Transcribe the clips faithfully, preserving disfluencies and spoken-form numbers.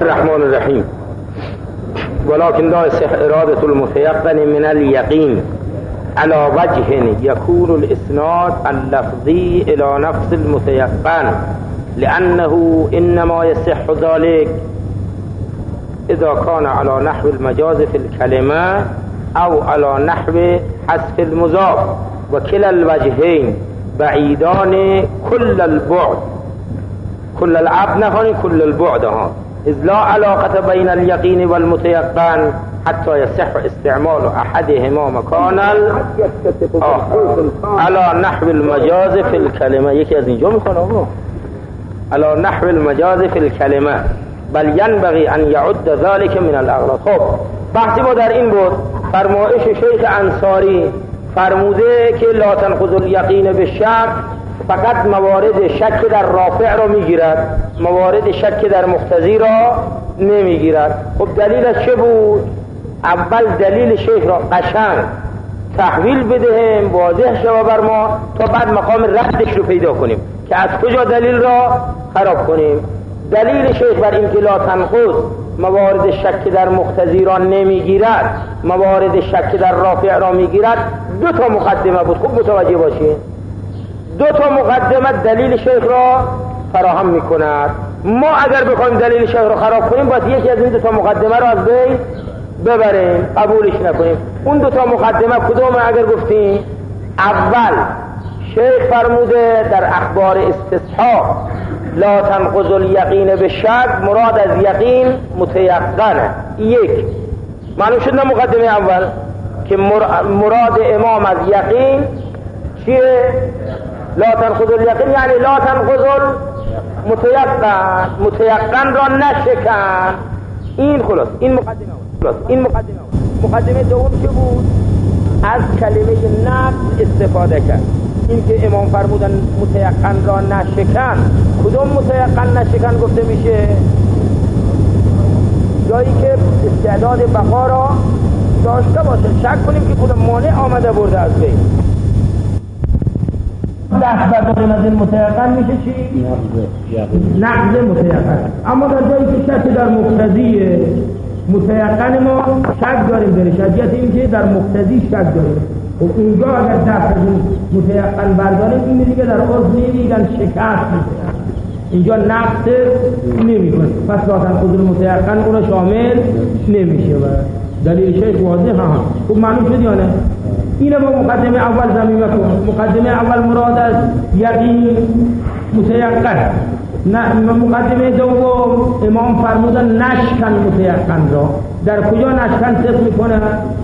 الرحمن الرحیم. ولكن لا يصح إرادة المتيقن من اليقين على وجه يكون الإسناد اللفظي إلى نفس المتيقن، لأنه إنما يصح ذلك إذا كان على نحو المجاز في الكلمة أو على نحو حذف المضاف، وكلا الوجهين بعيدان كل البعد، كل العبد نهان كل البعد ها، إذ لا علاقة بين اليقين والمتيقن حتى يصح استعمال أحدهما مكان الآخر على نحو المجاز في الكلمة. يكي از اینجا میکنه آقا على نحو المجاز في الكلمة بل ينبغي أن يعد ذلك من الأغراض. خب بحثی ما در این بود، فرمایش شیخ انصاری فرموده که لا تنقض اليقين بالشك، فقط موارد شک در رافع را میگیرد، موارد شک در مقتضی را نمیگیرد. خب دلیلش چه بود؟ اول دلیل شیخ را قشنگ تحویل بدهیم، واضح شود بر ما، تا بعد مقام ردش رو پیدا کنیم که از کجا دلیل را خراب کنیم. دلیل شیخ بر این که لا تنقض موارد شک در مقتضی را نمیگیرد، موارد شک در رافع را میگیرد، دو تا مقدمه بود. خوب متوجه باشید، دو تا مقدمه دلیل شیخ را فراهم میکند. ما اگر بخوایم دلیل شیخ را خراب کنیم باید یکی از این دو تا مقدمه را از بین ببریم، قبولش نکنیم. اون دو تا مقدمه کدومه؟ اگر گفتیم اول شیخ فرموده در اخبار استصحاب لا تنقض الیقین بالشک، مراد از یقین متیقنه. یک معلوم شد نه مقدمه اول که مراد امام از یقین چیه؟ لا تنقض الیقین یعنی لا تنقض المتیقن، متیقن را نشکن. این خلاص این مقدمه خلاص این مقدمه مقدمه دوم که بود؟ از کلمه نقض استفاده کرد. این که امام فرمودن متیقن را نشکن، کدوم متیقن نشکن گفته میشه؟ جایی که استعداد بقا را داشته باشه، شک کنیم که کدوم مانع آمده برده از بین. دست برداریم از این متیقن میشه چی؟ نقض متیقن. اما در جایی که شک در مقتضی متیقن ما شک داریم در شدیت این که در مقتضی شک داریم، و اونجا اگر دست از این متیقن برداریم این دیگه در عرض نمیگن شکست میکنن، اینجا نقض نمیکنه، پس لا تنقض متیقن اون رو شامل نمیشه. و دلیل شیخ واضحه. ها خب معلوم شد یا نه؟ اینه با مقدمه اول زمینه کن. مقدمه اول مراد از یقین متیقن. نه مقدمه دوم امام فرمودن نشکن متیقن را. در کجا نشکن صدق میکنه؟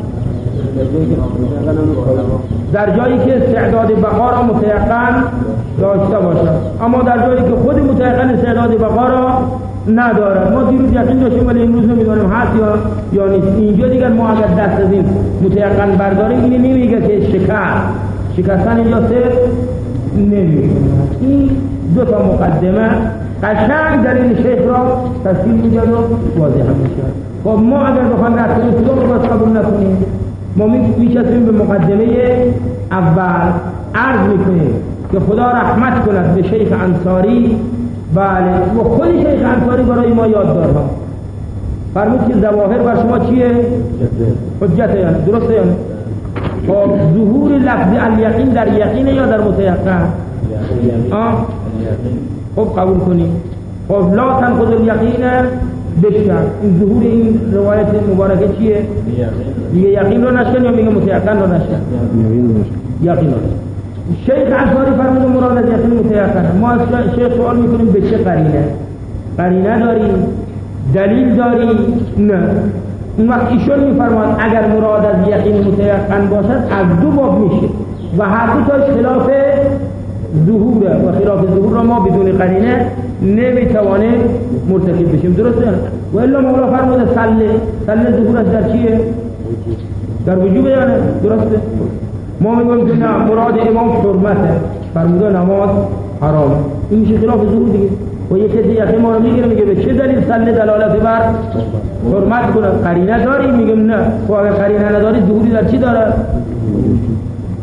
در جایی که استعداد بقا را متیقن داشته باشد، اما در جایی که خود متیقن استعداد بقا را ندارد. ما دیروز یقین داشتیم ولی امروز نمیدونیم هست یا یا نیست. اینجا دیگر ما اگر دست از این متیقن برداریم اینه نمیگه که شکست شکستن اینجا صرف نمیگه. این دو تا مقدمه قشنگ در این شیخ را تفصیل میده و واضح میشه. خب ما اگر بخوایم رد کنیم کدوم رو باید قبول نکنیم؟ ما میچسبیم به مقدمه اول، عرض میکنیم که خدا رحمت کند به شیخ انصاری. بله، و خود شیخ انصاری برای ما یاددارها فرمود که ظواهر بر شما چیه؟ حجت. یعنی درسته یعنی خب ظهور لفظ الیقین در یقین یا در متیقن؟ آه خب قبول کنیم. خب لا تنقض الیقین بشکن، این ظهور این روایت مبارکه چیه؟ میگه یقین رو نشکن یا میگه متیقن رو نشکن؟ یقین رو نشکن. شیخ انصاری فرمود مراد از یقین متیقن. ما از شیخ سوال میکنیم به چه قرینه؟ قرینه داریم؟ دلیل داریم؟ نه. اون وقت ایشون میفرماد اگر مراد از یقین متیقن باشد از دو باب میشه و هر دو تاش خلاف ظهوره و خلاف ظهور را ما بدون قرینه نمیتوانه مرتکب بشیم. درسته؟ و الا مولا فرموده صله صله ظهورش در چیه؟ در وجوبه یا نه؟ درسته؟ ما میگویم که نه مراد امام حرمته، فرموده نماز حرامه، این میشه خلاف ظهور دیگه. و یکی دیگه اخی ما رو میگیره میگه به چه دلیل صله دلالت بر حرمت کنه؟ قرینه داری؟ میگم نه. خب اگر قرینه نداری ظهوری در چی داره؟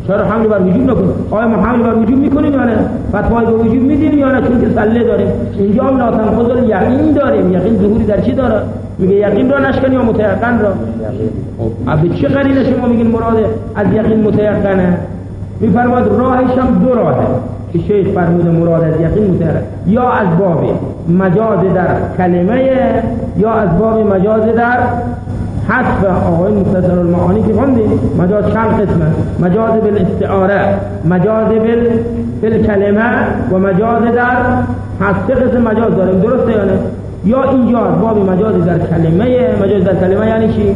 چرا حمل بر وجوب نکن؟ آیا ما حمل بر وجوب میکنیم یا نه؟ فتوای به وجوب میدیم یا نه؟ چون که سله داریم. اینجا هم لا تنقض الیقین داریم. یقین ظهوری در چی داره؟ میگه یقین را نشکنی یا متیقن را؟ اب چه قرینه شما میگین مراد از یقین متیقنه؟ میفرماد راهش هم دو راهه که شیخ فرموده مراد از یقین متیقن، یا از باب مجاز در کلمه یا از باب مجاز در حذف. آقای مختصر المعانی که خوندیم مجاز چند قسمه: مجاز بالاستعاره، مجاز بالکلمه و مجاز در حذف. قسم مجاز داریم، درسته یا نه؟ یا اینجا باب مجاز در کلمه. مجاز در کلمه یعنی چی؟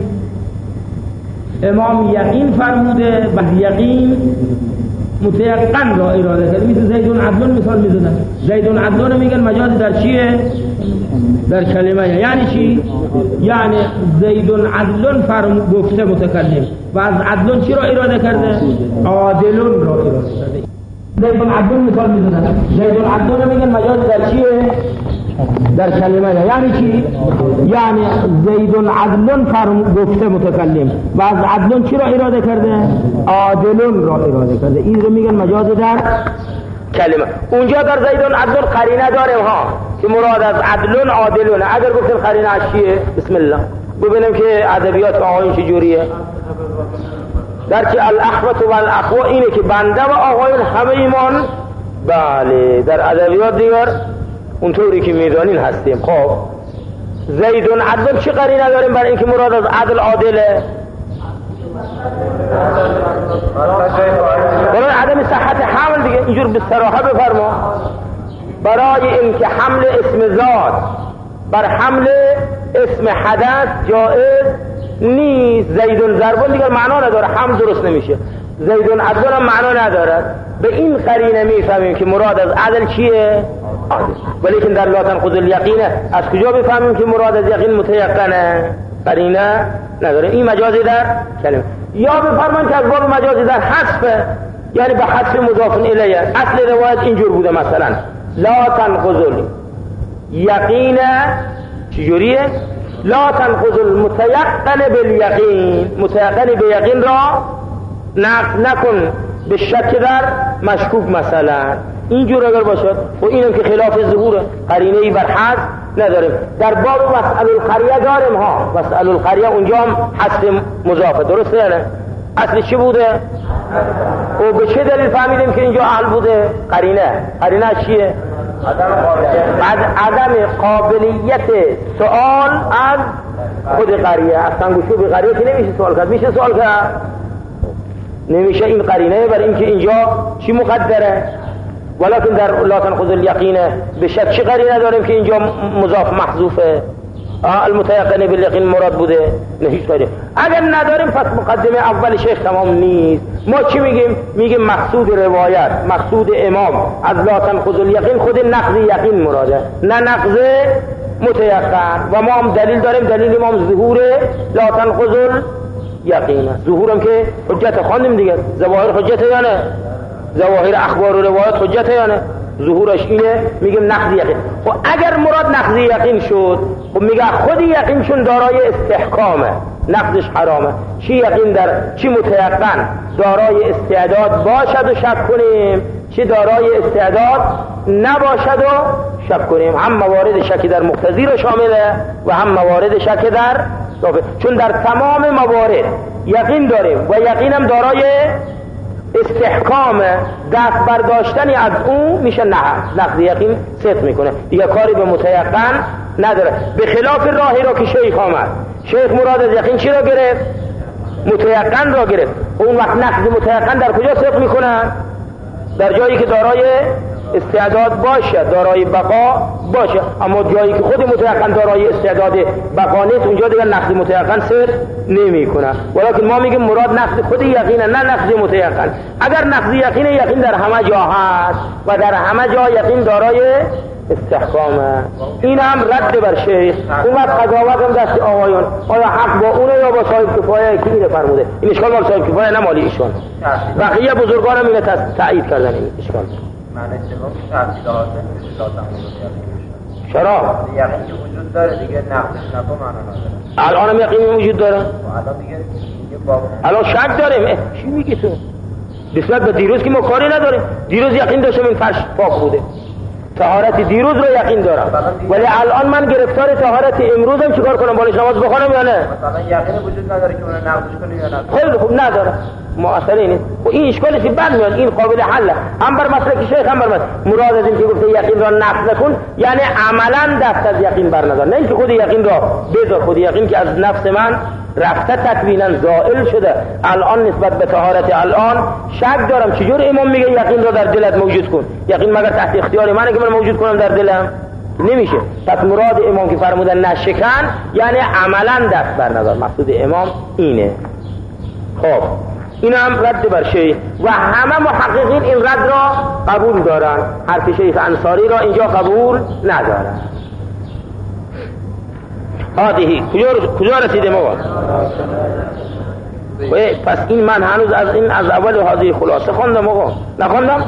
امام یقین فرموده و یقین متیقن را اراده کرده. مثل زیدون عدلون مثال میزنن. زیدون عدلون میگن مجاز در چیه؟ در کلمه. یعنی چی؟ یعنی زیدون عدلون فرمود گفته متکلم و از عدلون چی را اراده کرده؟ عادلون را اراده کرده. زیدون عدلون مثال میزنن. زیدون عدلون میگن مجاز در چیه؟ در کلمه. یعنی چی؟ یعنی زیدون عدلون فرمود گفته متکلم و از عدلون چی را اراده کرده؟ عادلون را اراده کرده. این رو میگن مجاز در کلمه. اونجا در زیدون عدلون قرینه داریم ها که مراد از عدلون عادلون. اگر گفتن قرینه از چیه؟ بسم الله ببینیم که ادبیات آقایون چجوریه. در چه الاخوة و الاخوة اینه که بنده و آقایون همه ایمان. بله در ادبیات دیگر اونطوری که میدانین هستیم. خب زیدون عدل چی قرینه داریم برای اینکه مراد از عدل عادله؟ برای عدم صحت حمل دیگه. اینجور به صراحه بفرما. برای اینکه حمل اسم ذات بر حمل اسم حدث جائز نیست. زیدون ضربون دیگر معنا نداره، حمل درست نمیشه. زیدون عدل هم معنا ندارد. به این قرینه میفهمیم که مراد از عدل چیه؟ ولیکن در لا تنقض الیقینه از کجا بفهمیم که مراد از یقین متیقنه؟ قرینه نداره. این مجازی در کلمه. یا بفرمان که از باب مجازی در حذف، یعنی به حذف مضاف الیه. اصل روایت اینجور بوده مثلا لا تنقض الیقینه چجوریه؟ لا تنقض المتیقن بالیقین. متیقن به یقین را نقض نکن به شک در مشکوک مثلا. اینجور اگر باشد و اینم که خلاف ظهور قرینه ای بر حذف نداریم. در باب مسئله القریه داریم ها. مسئله القریه اونجا هم حذف مضافه، درسته نه؟ اصل چی بوده؟ و به چه دلیل فهمیدیم که اینجا اهل بوده؟ قرینه. قرینه چیه؟ عدم قابلیت سوال از خود قریه. اصلا گوشو به قریه که نمیشه سوال کرد. میشه سوال کرد؟ نمیشه. این قرینه برای اینکه اینجا چی مقدره؟ ولكن در لا تنقض الیقین به شک چی قرینه داریم که اینجا مضاف محذوفه؟ المتیقن بالیقین مراد بوده؟ نه هیچ قرینه. اگر نداریم پس مقدمه اول شیخ تمام نیست. ما چی میگیم؟ میگیم مقصود روایت، مقصود امام از لا تنقض الیقین خود نقض یقین مراده، نه نقض متیقن. و ما هم دلیل داریم. دلیل امام ظهور لا تنقض الیقین. ظهورم که حجت خواندیم دیگه. ظواهر حجت یا نه؟ ظواهر اخبار و روایات حجت یا نه؟ ظهورش اینه. میگیم نقض یقین. خب اگر مراد نقض یقین شد، خب میگه خود یقین چون دارای استحکامه، نقضش حرامه. چی یقین در چی متیقن دارای استعداد باشد و شک کنیم، چی دارای استعداد نباشد و شک کنیم. هم موارد شک در مقتضی رو شامله و هم موارد شک در دافع. چون در تمام موارد یقین داریم و یقینم دارای استحکام دست برداشتنی از اون میشه نه نقض یقین صدق میکنه دیگه، کاری به متیقن نداره. به خلاف راهی را که شیخ آمد، شیخ مراد از یقین چی را گرفت؟ متیقن را گرفت. اون وقت نقض متیقن در کجا صدق میکنه؟ در جایی که دارای استعداد باشه، دارای بقا باشه. اما جایی که خود متیقن دارای استعداد بقا نیست، اونجا دیگه نقض متیقن صدق نمیکنه. ولیکن ما میگیم مراد نقض خود یقینه، نه نقض متیقن. اگر نقض یقین، یقین در همه جا هست و در همه جا یقین دارای استحکامه. این هم رد بر شیخ. اون وقت قضاوت هم دست آقایون، آیا حق با اونه یا با صاحب کفایه؟ کی اینو فرموده؟ این اشکال با صاحب کفایه، نه مالی ایشون. بقیه بزرگان هم اینو تایید کردن. این اشکال معنی سوم تفصیلات لازم بود. چرا؟ یقین که وجود داره دیگه، نقضش نفع معنا نداره. الان هم یقین وجود داره. الان دیگه دیگه باب الان شک داریم. چی میگی تو؟ نسبت به دیروز که ما کاری نداریم. دیروز یقین داشتم این فرش پاک بوده، طهارت دیروز رو یقین دارم، ولی الان من گرفتار طهارت امروزم چیکار کنم؟ بالش نماز بخونم یا نه؟ مثلا یقین وجود نداره که اون نقضش کنی یا نه؟ خیلی خوب نداره، ما اصلا اینه و این اشکالش بعد میاد، این قابل حله. هم بر مسلک شیخ هم بر مسلک مراد از این که گفته یقین را نقض نکن، یعنی عملا دست از یقین برندار، نه اینکه خود یقین را بذار. خود یقین که از نفس من رفته تکوینا زائل شده، الان نسبت به طهارت الان شک دارم. چجور امام میگه یقین را در دلت موجود کن؟ یقین مگر تحت اختیار منه که من موجود کنم در دلم؟ نمیشه. پس مراد امام که فرمودن نشکن یعنی عملا دست برندار، مقصود امام اینه. خب این هم رد بر شیخ و همه محققین این رد را قبول دارن، حرف شیخ انصاری را اینجا قبول ندارن. هادهی کجا کجا رسیده ما؟ پس این من هنوز از این از اول هادهی خلاصه خوندم آقا، نخوندم؟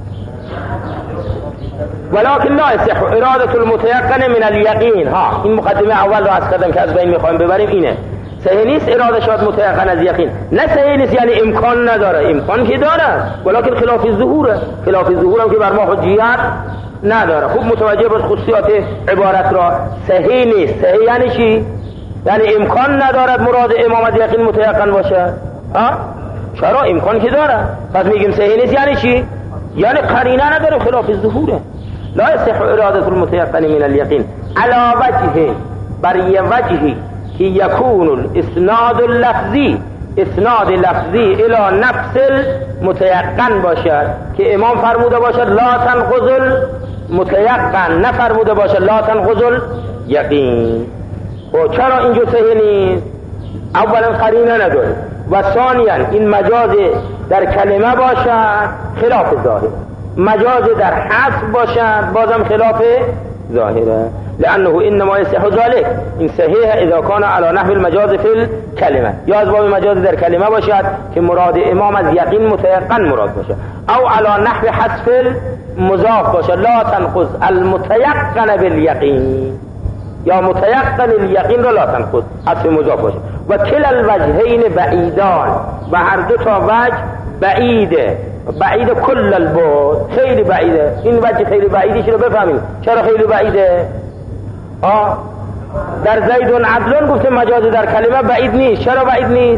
ولكن لا يصح اراده المتيقن من اليقين. ها این مقدمه اول رو از کردم که از بین میخوایم ببریم اینه. صحیح نیست اراده شد متيقن از یقین، نه صحیح نیست یعنی امکان نداره، امکان که داره ولکن خلاف ظهوره، خلاف ظهورم که بر ما حجیت نداره. خوب متوجه باش خصوصیات عبارت را. صحیح نیست، صحیح یعنی چی؟ یعنی امکان ندارد مراد امام از یقین متيقن باشه. ها چرا؟ امکان که داره. پس میگیم صحیح نیست یعنی چی؟ یعنی قرینه نداره، خلاف ظهوره. لا يصح اراده المتيقن من اليقين على وجه، بر یه وجهی که یکون الاسناد اللفظی، اسناد لفظی الى نفس المتيقن باشد، که امام فرموده باشد لا تنقض المتيقن، نفرموده باشد لا تنقض الیقین. و چرا اینجا صحیح نیست؟ اولا قرینه نداره و ثانیا این مجاز در کلمه باشد خلاف ظاهر، مجاز در حذف باشد بازم خلاف ظاهره. لانه انما يصح ذلك، این صحیح اذا كان على نحو المجاز في الكلمه، یا از باب مجاز در کلمه باشد که مراد امام از یقین متيقن مراد باشد، او على نحو حذف المضاف باشد لا تنقض المتيقن باليقين، یا متيقن الیقین را لا تنقض حذف مضاف باشد. و کلا الوجهین بعیدان، و هر دو تا وجه بعیده، بعید کل البعد، خیلی بعیده. این وجه خیلی بعیدیش رو بفهمید. چرا خیلی بعیده؟ آه در زیدون عدلون گفته مجاز در کلمه بعید نیست. چرا بعید نیست؟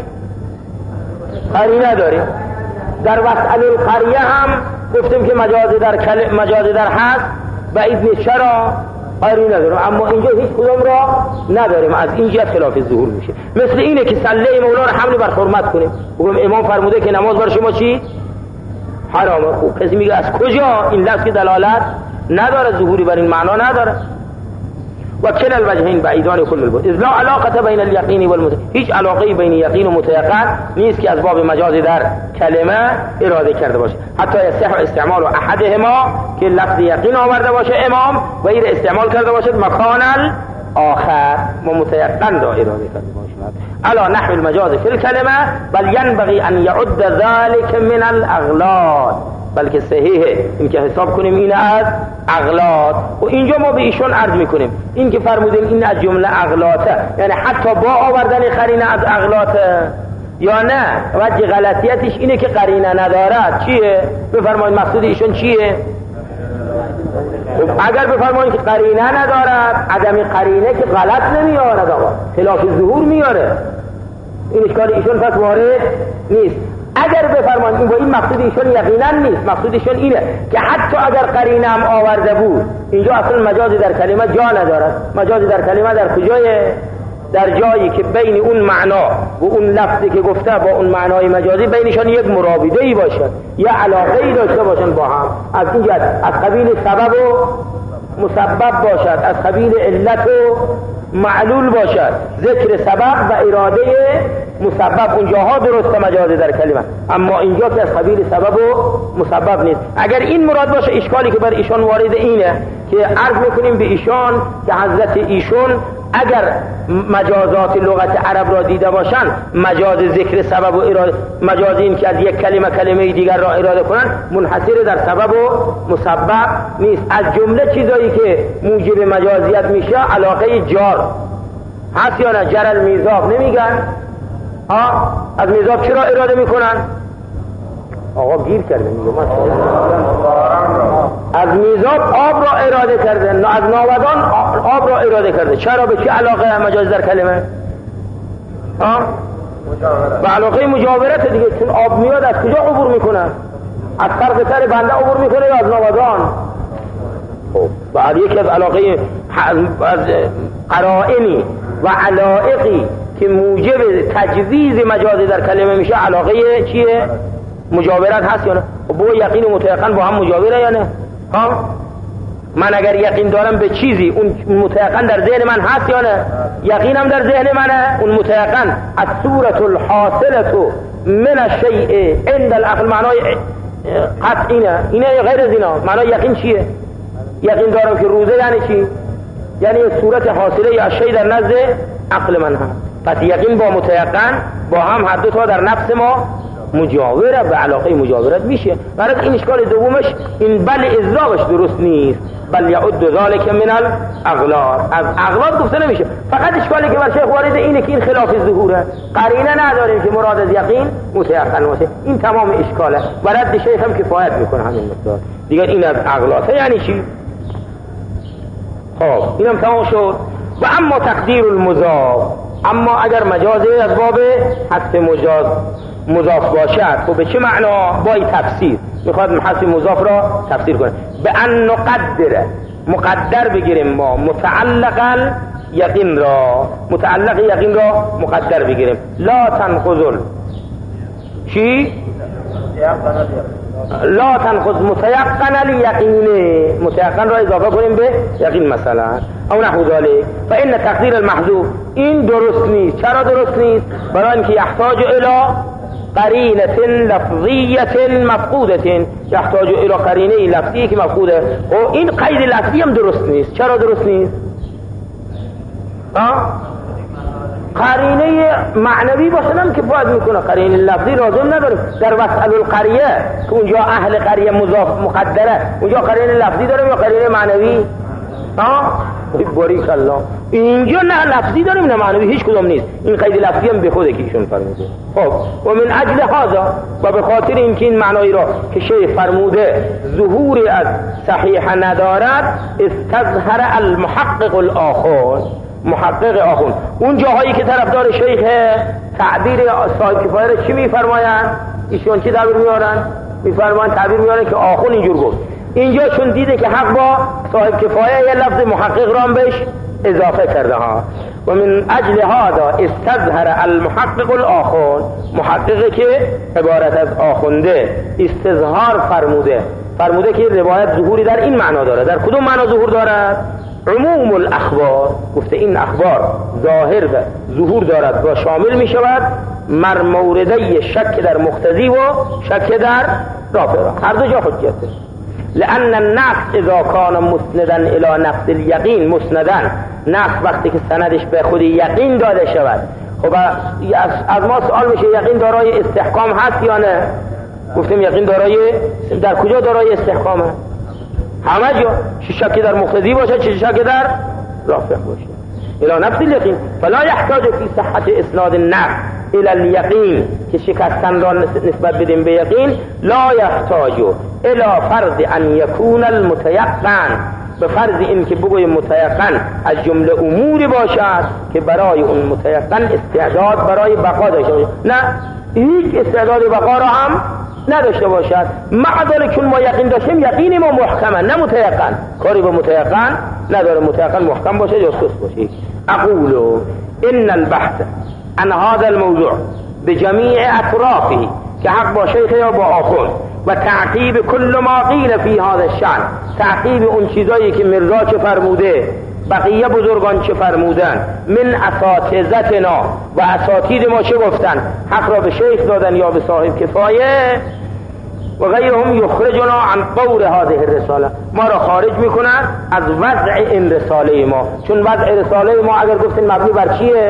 قرینه داریم. در وسط القریه هم گفتیم که مجاز در کلمه مجاز در حذف بعید نیست. چرا؟ قرینه داریم. اما اینجا هیچ کدام را نداریم، از این جهت خلاف ظهور میشه. مثل اینه که صلی مولا رو حمل بر حرمت کنیم، بگیم امام فرموده که نماز بر شما چی؟ حرامه. خوب کسی میگه از کجا؟ این لفظ که دلالت نداره، ظهوری بر این معنا نداره. و کلا الوجهین بعیدان کل البعد، اذ لا علاقه بین الیقین و المتيقن، هیچ علاقه بین یقین و متيقن نیست که از باب مجاز در کلمه اراده کرده باشه. حتی یصح استعمال احدهما، که لفظ یقین آورده باشه امام و این استعمال کرده باشه مکان آخر و متيقن را اراده کرده باشه علی نحو المجاز فی الکلمه، بل ينبغي ان يعد ذلك من الاغلاط، بلکه صحیحه این که حساب کنیم این از اغلاط. و اینجا ما به ایشون عرض میکنیم این که فرمودیم این از جمله اغلاطه، یعنی حتی با آوردن قرینه از اغلاطه یا نه؟ وجه غلطیتش اینه که قرینه ندارد. چیه؟ بفرمایید مقصود ایشون چیه؟ اگر بفرمایید که قرینه ندارد، عدم قرینه که غلط نمیارد آقا، خلاف ظهور میاره، این اشکال ایشون پس وارد نیست. اگر بفرمایید این با این مقصود ایشون یقینا نیست، مقصود ایشون اینه که حتی اگر قرینه هم آورده بود اینجا اصلا مجازی در کلمه جا ندارد. مجازی در کلمه در کجای؟ در جایی که بین اون معنا و اون لفظی که گفته با اون معنای مجازی بینشان یک مرابطه ای باشد، یا علاقه ای داشته باشن با هم، از این جهت از قبیل سبب و مسبب باشد، از قبیل علت و معلول باشد، ذکر سبب و اراده مسبب اونجاها درست مجازی در کلمه، اما اینجا که از قبیل سبب و مسبب نیست. اگر این مراد باشه، اشکالی که بر ایشان وارد اینه که عرض میکنیم به ایشان که حضرت ایشون اگر مجازات لغت عرب را دیده باشن، مجاز ذکر سبب و اراده، مجاز این که از یک کلمه کلمه دیگر را اراده کنن، منحصر در سبب و مسبب نیست. از جمله چیزایی که موجب مجازیت میشه علاقه جار هست یا نه؟ جر المیزاب نمیگن؟ ها از میزاب چرا اراده میکنن؟ آقا گیر کرده میگه از میزاب آب را اراده کرده، از ناودان آب را اراده کرده. چرا؟ به چه علاقه مجاز در کلمه؟ ها؟ به علاقه مجاورت دیگه، چون آب میاد از کجا عبور میکنه؟ از طرف سر بنده عبور میکنه یا از ناودان؟ خب بعد یکی از علاقه از قرائنی و علائقی که موجب تجویز مجازی در کلمه میشه علاقه چیه؟ مجاورت هست یا نه؟ با یقین و متیقن با هم مجاوره یا نه؟ ها؟ من اگر یقین دارم به چیزی، اون متیقن در ذهن من هست یا نه؟ یقینم در ذهن منه، اون متیقن از صورت الحاصلت من الشیء عند العقل، معنای قطع اینه، اینه غیر زینا. معنای یقین چیه؟ یقین دارم که روزه یعنی چی؟ یعنی صورت حاصله یا شی در نزد عقل من هم. پس یقین با متیقن با هم هر دو تا در نفس ما مجاوره، به علاقه مجاورت میشه. برای این اشکال دومش این بل ازراقش درست نیست، بل یعد ذلک من الاغلال، از اغلال گفته نمیشه. فقط اشکالی که بر شیخ وارد اینه که این خلاف ظهوره، قرینه نداریم که مراد از یقین متیقن باشه. این تمام اشکاله و رد شیخ هم کفایت میکنه همین مقدار دیگه. این از اغلال یعنی چی؟ خب اینم تمام شد. و اما تقدیر المضاف، اما اگر مجازی از باب حذف مجاز مضاف باشد، خب به چه معنا؟ با تفسیر میخواد حذف مضاف را تفسیر کنه. به ان نقدر، مقدر بگیریم ما متعلق یقین را، متعلق یقین را مقدر بگیریم. لا تنقض چی؟ لا تنقض متيقن الیقین، متيقن را اضافه کنیم به یقین مثلا او نحو ذلك. فان تقدیر المحذوف این درست نیست. چرا درست نیست؟ برای اینکه یحتاج الی قرینه لفظیه مفقوده، یحتاج الی قرینه لفظی که مفقوده. و این قید لفظی هم درست نیست. چرا درست نیست؟ ها؟ قرینه معنوی باشدم که باید میکنه، قرینه لفظی لازم نداره. در وسط القریه که اونجا اهل قریه مضاف مقدره، اونجا قرینه لفظی داریم یا قرینه معنوی؟ ها؟ باریک الله. اینجا نه لفظی داریم نه معنوی، هیچ کدوم نیست. این قید لفظی هم به خوده که ایشون فرموده. خب و من اجل هذا، و به خاطر اینکه این معنایی را که شیخ فرموده ظهوری از صحیح ندارد، استظهر المحقق الاخر، محقق آخون اون جاهایی که طرفدار شیخ تعبیر صاحب کفایه را چی میفرمایند؟ ایشون چی تعبیر میارن؟ میفرمایند تعبیر میارن که آخون اینجور گفت. اینجا چون دیده که حق با صاحب کفایه یه لفظ محقق را هم بهش اضافه کرده ها. و من اجل هذا استظهر المحقق الاخر، محققی که عبارت از آخونده استظهار فرموده، فرموده که روایت ظهوری در این معنا داره. در کدوم معنا ظهور دارد؟ عموم الاخبار، گفته این اخبار ظاهر و ظهور دارد و شامل می شود مر مورده شک در مقتضی و شک در رافع، هر دو جا حجته. لأن النقص اذا کان مسندا الى نفس الیقین، مسندا نقص وقتی که سندش به خود یقین داده شود. خب از ما سوال میشه یقین دارای استحکام هست یا نه؟ گفتیم یقین دارای، در کجا دارای استحکامه؟ همه جا، چه شکی در مقتضی باشه چه شکی در رافع باشه. الى نفس الیقین فلا یحتاج فی صحت اسناد النقص الى الیقین، که شکستن را نسبت بدیم به یقین. لا یحتاج الى فرض ان یکون المتیقن، به فرض این که بگوی متیقن از جمله اموری باشد که برای اون متیقن استعداد برای بقا داشته باشه. نه، هیچ استعداد بقا را هم نداشته باشد. معدل چون ما یقین داشتیم یقین ما محکمه، نه متیقن. کاری به متیقن نداره، متیقن محکم باشه یا سست باشه. اقول ان البحث عن هذا الموضوع بجميع اطرافه، که حق با شیخ یا با آخون، و تعقیب کل ما قیل فی هذا الشأن، تعقیب اون چیزایی که مرزا چه فرموده، بقیه بزرگان چه فرمودن، من اساتذتنا و اساتید ما چه گفتن، حق را به شیخ دادن یا به صاحب کفایه، و غیرهم یخرجنا عن قول هذه الرساله، ما را خارج میکنن از وضع این رساله ما. چون وضع رساله ما اگر گفتین مبنی بر چیه؟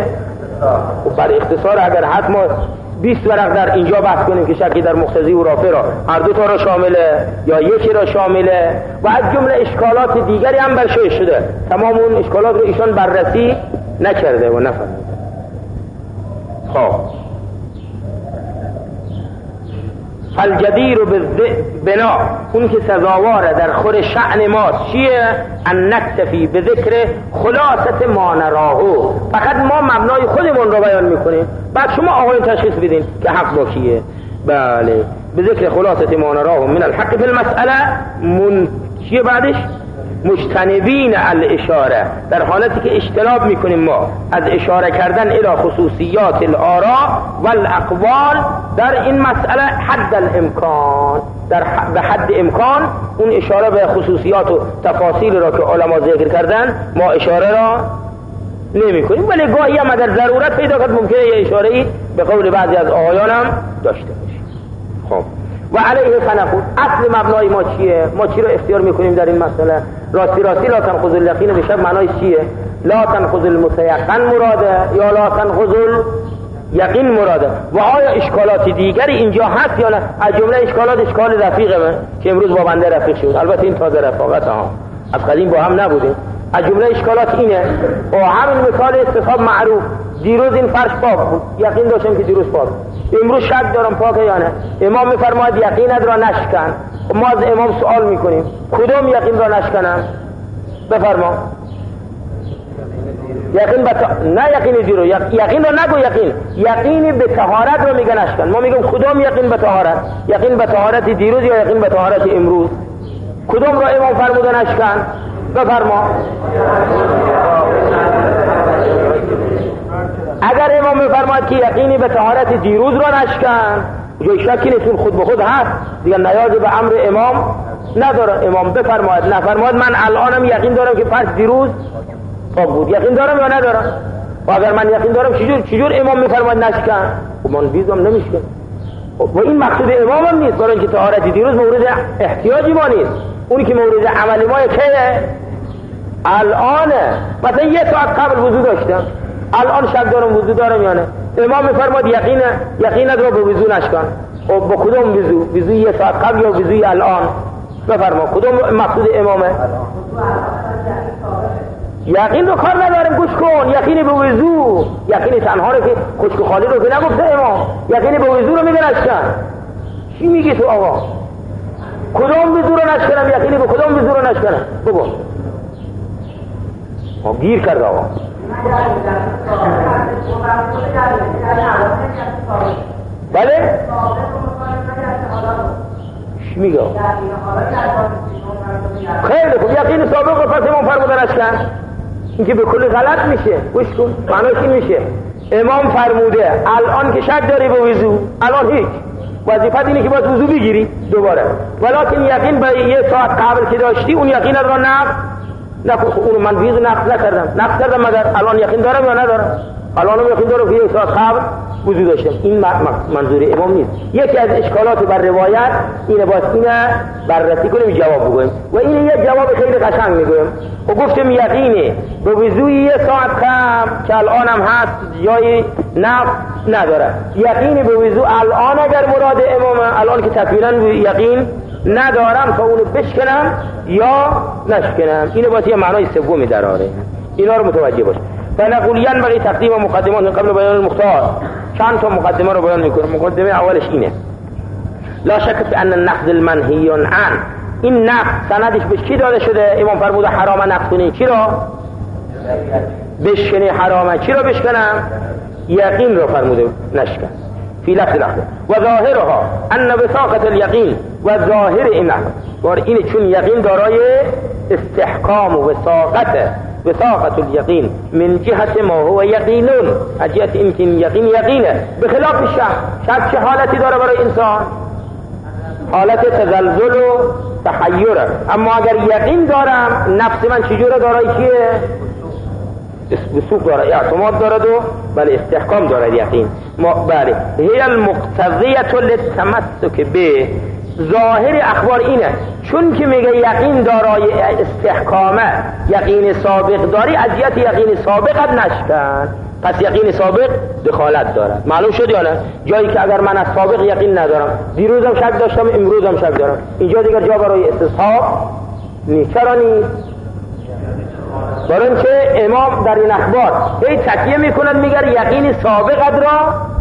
و بر اختصار. اگر حد ما بیست ورق در اینجا بحث کنیم که شکی در مقتضی و رافع را هر دو تا را شامله یا یکی را شامله، و از جمله اشکالات دیگری هم بر شیخ شده، تمام اون اشکالات رو ایشان بررسی نکرده و نفهمیده. خب فالجدیر بنا، اون که سزاواره در خور شأن ماست چیه؟ ان نکتفی به ذکر خلاصت ما نراهو، فقط ما مبنای خودمون رو بیان میکنیم، بعد شما آقایون تشخیص بدین که حق با کیه. بله، به ذکر خلاصت ما نراهو من الحق فی المسئله من چیه بعدش؟ مجتنبین الاشاره، در حالتی که اجتناب میکنیم ما از اشاره کردن الى خصوصیات الاراء والاقوال در این مسئله حد الامکان، در به حد امکان اون اشاره به خصوصیات و تفاصیل را که علما ذکر کردن ما اشاره را نمی کنیم، ولی گاهی هم در ضرورت پیدا کرد ممکنه یه اشاره‌ای به قول بعضی از آقایان هم داشته باشه. خب و علیه فنقول، اصل مبنای ما چیه؟ ما چی رو اختیار میکنیم در این مسئله؟ راستی راستی لا تنقض الیقین به شک معنایش چیه؟ لا تنقض المتیقن مراده یا لا تنقض الیقین مراده؟ و آیا اشکالات دیگری اینجا هست یا نه؟ از جمله اشکالات اشکال رفیقه من که امروز با بنده رفیق شد، البته این تازه رفاقت ها، از قدیم با هم نبوده. از جمله اشکالات اینه و همین مثال استصحاب معروف، دیروز این فرش پاک بود، یقین داشتم که دیروز پاک، امروز شک دارم پاکه یا نه. امام میفرماید یقینت را نشکن، ما از امام سوال میکنیم کدوم یقین را نشکنم؟ بفرما. یقین به تا... نه یقین دیرو، یقین را نگو، یقین یقین به طهارت را میگه نشکن. ما میگم کدوم یقین به طهارت؟ یقین به طهارت دیروز یا یقین به طهارت امروز؟ کدوم را امام فرموده نشکن؟ بفرما. اگر امام میفرماید که یقینی به طهارت دیروز را نشکن، جای شکی نیست، خود به خود هست دیگه، نیاز به امر امام نداره. امام بفرماید نفرماید من الانم یقین دارم که فرض دیروز پاک بود، یقین دارم یا ندارم؟ و اگر من یقین دارم چجور چجور امام میفرماید نشکن؟ و من بیزم نمیشکن. و این مقصود امام هم نیست، برای اینکه طهارت دیروز مورد احتیاجی ما نیست، اونی که مورد عملی ما کیه؟ الانه. مثلا یه ساعت قبل وضو داشتم، الان شک دارم وضو دارم یا نه. امام میفرماید یقین یقینت رو به وضو نشکن. و با کدوم وضو؟ وضو یه ساعت قبل یا وضوی الان؟ بفرما کدوم مقصود امامه؟ یقین رو کار ندارم، گوش کن. یقین به وضو، یقین تنها رو که خشک و خالی رو که نگفته امام، یقین به وضو رو میگه نشکن. چی میگی تو آقا؟ کدوم وضو رو نشکنم؟ یقین به کدوم وضو رو نشکنم؟ بگو. ها گیر کرد آقا. بله؟ چی میگه؟ خیلی خوب، یقین سابق رو پس امام فرمودن اشکن، این که به کل غلط میشه. گوش کن معناش این میشه امام فرموده الان که شک داری به وضو، الان هیچ، وظیفت اینه که باید وضو بگیری دوباره، ولیکن یقین به یه ساعت قبل که داشتی اون یقین رو نقض نکن. اونو من ویزو نقض نکردم، نقض کردم مگر الان یقین دارم یا ندارم؟ الان هم یقین دارم که یک ساعت قبل وضو داشتم. این منظور امام نیست. یکی از اشکالات بر روایت اینه، باید اینه بررسی کنیم جواب بگویم، و این یه جواب خیلی قشنگ میگویم و گفتم یقینه به وضوی یه ساعت قبل که الان هم هست جای نقض نداره. یقینه به وضو الان اگر مراد امامه، الان که تکمیلا یقین ندارم تا اونو بشکنم یا نشکنم. اینو باید یه معنای سومی دراره. اینا رو متوجه باش. فنقول ينبغي تقدیم مقدمات من قبل بیان المختار. چند تا مقدمه رو بیان میکنم. مقدمه اولش اینه، لا شک فی ان النقض المنهی عن، این نقض سندش به کی داده شده؟ امام فرموده حرام نقض کنی. چی رو بشکنی؟ حرامه. چی رو بشکنم؟ یقین رو فرموده نشکن فی لفظ لحظه. و ظاهرها ان بساقط الیقین، و ظاهر این لحظه بار اینه چون یقین دارای استحکام و وساقته. وساقة اليقين من جهة ما هو يقين، از جهت این که یقین یقینه، به خلاف شک. شک چه حالتی داره برای انسان؟ حالت تزلزل و تحیره. اما اگر یقین دارم نفس من چجوره؟ دارای چیه؟ وثوق داره، اعتماد داره و بله استحکام داره یقین. بله هی المقتضیة للتمسک به. ظاهر اخبار اینه چون که میگه یقین دارای استحکامه، یقین سابق داری، از جهت یقین سابقت نشکن، پس یقین سابق دخالت دارد. معلوم شد یا نه؟ جایی که اگر من از سابق یقین ندارم، دیروزم شک داشتم امروزم شک دارم، اینجا دیگر جا برای استصحاب نیست. چرا نیست؟ برای اینکه امام در این اخبار هی تکیه میکند میگه یقین سابقت را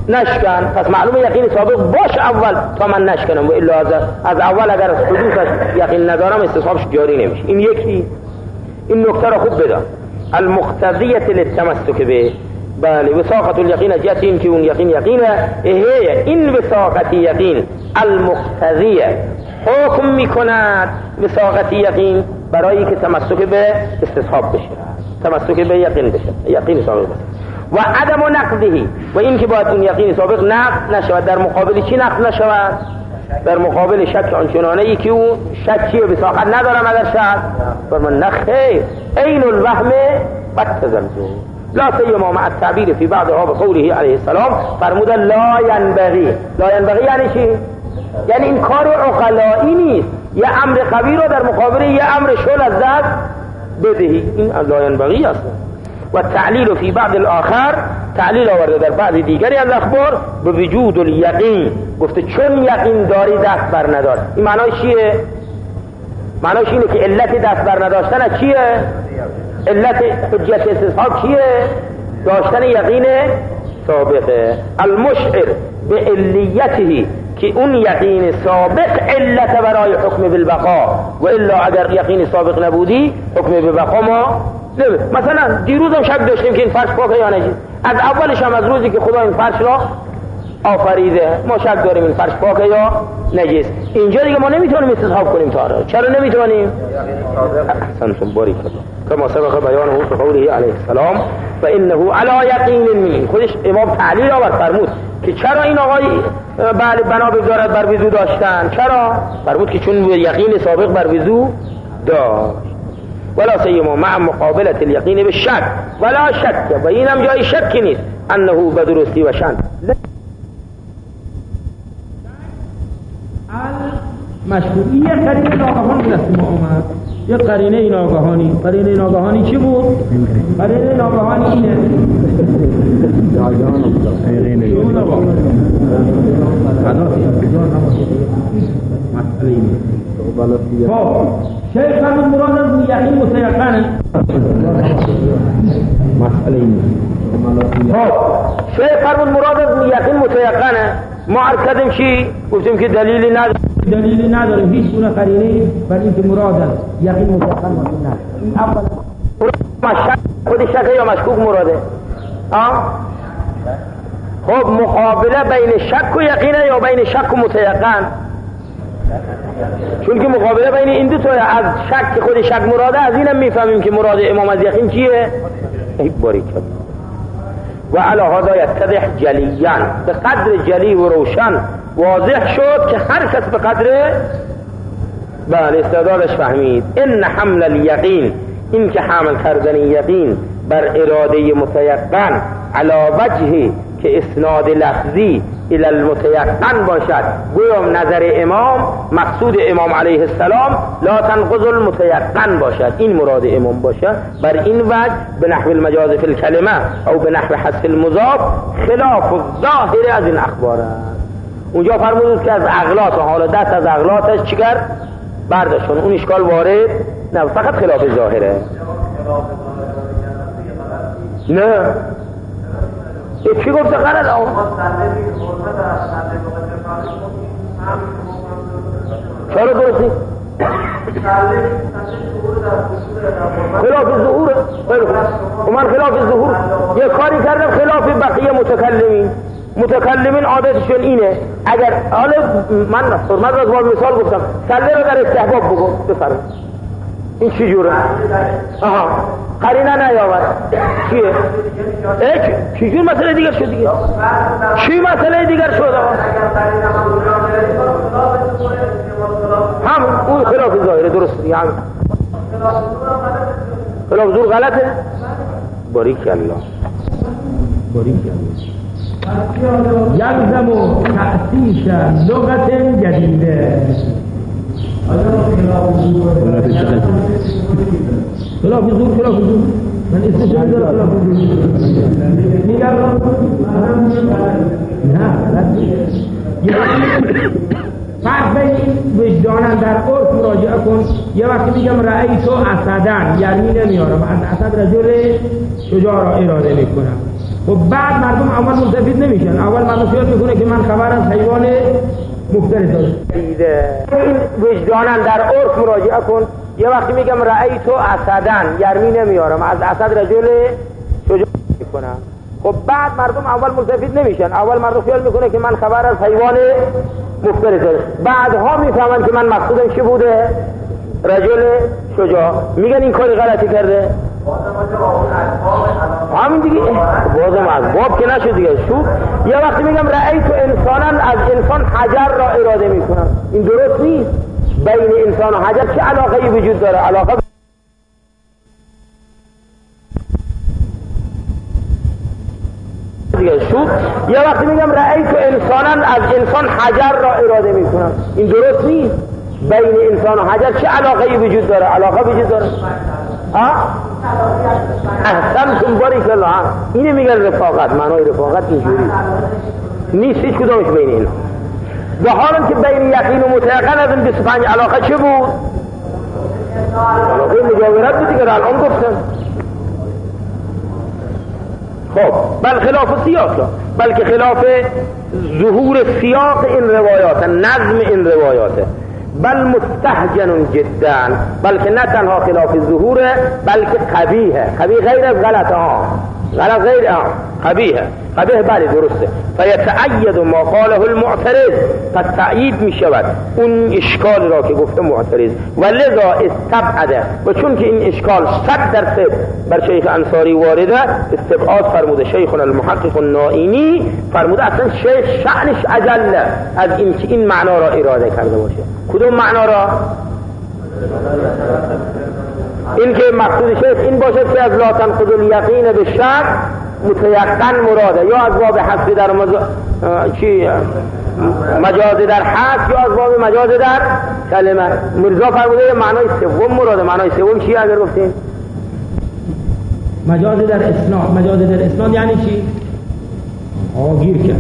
نشکن. پس معلومه یقین سابق باش اول تا من نشکنم، و الا از اول اگر از حدوثش یقین ندارم استصحابش جاری نمیشه. این یکی، این نکته را خوب بدان. المقتضیه للتمسک به، بله وثاقت الیقین از جهت این که اون یقین یقینه، اهه این وثاقت یقین المقتضیه حکم میکند وثاقت یقین برای که تمسک به استصحاب بشه، تمسک به یقین بشه، یقین سابق بشه. و عدم نقضه، و این که باید اون یقین سابق نقض نشود. در مقابل چی نقض نشود؟ در مقابل شک آنچنانه ای که اون شکی و وثاقت ندارم اگر شد فرمان نخیر عین الوهم والتزلزل لا سیما مع التعبیر فی بعضها بقوله علیه السلام فرمود لا ینبغی. لا ینبغی یعنی چی؟ یعنی این کار عقلایی نیست، یه امر قوی رو در مقابل یه امر شل از دست بدهی، این لا ینبغی است. و تعلیل فی بعض الاخر، تعلیل آورده در بعض دیگری از اخبار به وجود الیقین، گفته چون یقین داری دست بر ندار. این معنای چیه؟ معنایش اینه که علت دست بر نداشتن چیه؟ علت حجت استصحاب چیه؟ داشتن یقین سابقه. المشعر به علیته، که اون یقین سابق علت برای حکم بالبقا، و الا اگر یقین سابق نبودی حکم بالبقا ما نبود. مثلا دیروز هم شک داشتیم که این فرش پاکه یا نجس، از اولش هم از روزی که خدا این فرش را آفریده ما شک داریم این فرش پاکه یا نجس. اینجا دیگه ما نمیتونیم استصحاب کنیم تا را. چرا نمیتونیم؟ احسنتم باریک الله. کما سبق بیانه فی قوله علیه السلام فانه علی یقین من. خودش امام تعلیل آورد فرمود که چرا این آقای بله بنا بگذارد بر وضو داشتن. چرا؟ فرمود که چون یقین سابق بر وضو داشت. ولا سیما مع مقابلت الیقین بالشک، ولا شک، و اینم جای شکی نیست انه بدرستی و شن. مشروعیه قرینه ناگهانی دست ما اومد، یه قرینه ناگهانی. قرینه ناگهانی چی بود؟ قرینه ناگهانی اینه مسئله اینه. خب شیخ فرمود مراد از یقین متیقنه، مسئله اینه. خب شیخ فرمود مراد از یقین متیقنه. ما عرض کردیم چی؟ گفتیم که دلیلی نداره، دلیلی نداره هیچ گونه قرینه بر این که مراد از یقین متیقن نداره. این اول خود شک یا مشکوک مراده. آه خب مقابله بین شک و یقینه یا بین شک و متیقن؟ چون که مقابله بین این دو تا، از شک خود شک مراده، از اینم میفهمیم که مراد امام از یقین چیه؟ ای باریک. و علی هذا یتضح جلیاً، به قدر جلی و روشن واضح شد که هر کس به قدر بله استعدادش فهمید. ان حمل الیقین، این که حمل کردن یقین بر اراده متیقن علی وجهی که اسناد لفظی الى المتیقن باشد، گویا نظر امام مقصود امام علیه السلام لا تنقض المتیقن باشد، این مراد امام باشد. بر این وجه به نحو المجاز فی الکلمه او به نحو حذف المضاف خلاف الظاهر از این اخبار است. اونجا فرمودید که از اغلاط، حالا دست از اغلاطش چیکار برداشتن، اون اشکال وارد نه، فقط خلاف ظاهره. نه چی گفته قرد آن؟ چرا درستی؟ خلاف ظهوره. و من خلاف ظهور یه کاری کردم خلاف بقیه متکلمین. متکلمین عادتشون اینه، اگر حالا من حرمت را با مثال گفتم سله رو در استحباب بگو بفرمایید. این چی جوره؟ آها قرینه نیاورد چیه؟ ای چی جور مسئله دیگر شد دیگه؟ چی مسئله دیگر شد؟ هم اون خلاف ظاهره درست دیگه. هم خلاف ظهور غلطه؟ باریک الله باریک الله. یلزم و تأسیش لغت جدیده. خلاف ظهور خلاف ظهور من استشهاد دارم خلاف ظهور میگم نه فرق بین وجدانن در عرف مراجعه کن. یه وقتی میگم رأی تو اسدن یعنی نمیارم از اسد رجل شجاع را اراده میکنم، خب بعد مردم اول مستفید نمیشن، اول مردم خیال میکنه که من خبر از حیوان مفترض دارم. این وجدانن در عرف مراجعه کن. یه وقتی میگم رأیتو اسدن، گرمی نمیارم، از اسد رجل شجاع میکنم. خب بعد مردم اول مستفید نمیشن، اول مردم خیال میکنه که من خبر از حیوان مفترض دارم. بعدها میفهمن که من مقصودم چی بوده؟ رجل شجاع. میگن این کاری غلطی کرده. همین دیگه بازم از باب که نشد دیگه. شو یه وقتی میگم رأیتو انسانا، از انسان حجر را اراده میکنم، این درست نیست. بین انسان و حجر چه علاقه وجود داره؟ علاقه دیگه. شو یه وقتی میگم رأیتو انسانا، از انسان حجر را اراده میکنم، این درست نیست. بین انسان و حجر چه علاقه وجود داره؟ علاقه وجود داره. ها احسنتم باریک الله. اینه میگن رفاقت. معنای رفاقت اینجوری نیست هیچ کدومش بین اینا. به حالی که بین یقین و متیقن از این بیست و پنج علاقه چه بود؟ علاقه مجاورت بود دیگه، الان گفتم. خب بل خلاف سیاق لا، بلکه خلاف ظهور سیاق این روایات، نظم این روایاته. بل مستهجن جدا، بلکه نه تنها خلاف ظهوره بلکه قبیحه. قبیح غیر از غلطه ها، غلط غیر ها، قبیحه. قبیح بله درسته. فیتعید ما قاله المعترض، پس تعیید می شود اون اشکال را که گفته معترض. و لذا استبعده، و چون که این اشکال صد درصد بر شیخ انصاری وارده، استبعاد فرموده شیخنا المحقق النائینی، فرموده اصلا شیخ شأنش اجله از این که این معنا را اراده کرده باشه. کدوم معنا را؟ این که مقصود شیخ این باشه که از لا تنقض الیقین بالشک متیقن مراده، یا از باب حذف در مز... چی مجاز در حذف، یا از باب مجاز در کلمه. مرزا فرموده معنای سوم مراده. معنای سوم چی اگر گفتیم؟ مجاز در اسناد. مجاز در اسناد یعنی چی؟ آگیر کرد.